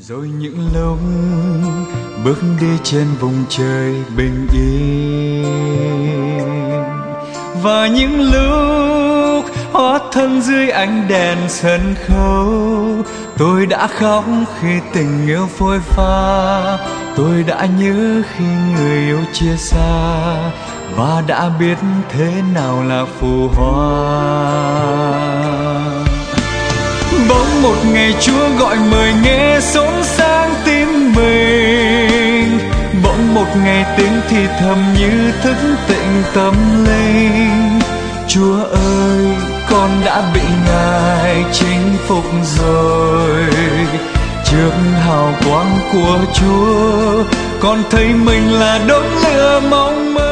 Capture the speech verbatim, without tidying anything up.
Rồi những lúc bước đi trên vùng trời bình yên, và những lúc hóa thân dưới ánh đèn sân khấu, tôi đã khóc khi tình yêu phôi pha, tôi đã nhớ khi người yêu chia xa, và đã biết thế nào là phù hoa. Bỗng một ngày Chúa gọi mời nghe xốn sáng tim mình, bỗng một ngày tiếng thì thầm như thức tỉnh tâm linh. Chúa ơi, con đã bị Ngài chinh phục rồi. Trước hào quang của Chúa, con thấy mình là đốm lửa mong mơ.